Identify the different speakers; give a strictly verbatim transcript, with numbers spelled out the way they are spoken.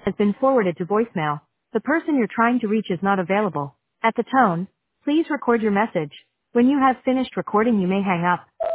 Speaker 1: has been forwarded to voicemail. The person you're trying to reach is not available. At the tone, please record your message. When you have finished recording, you may hang up.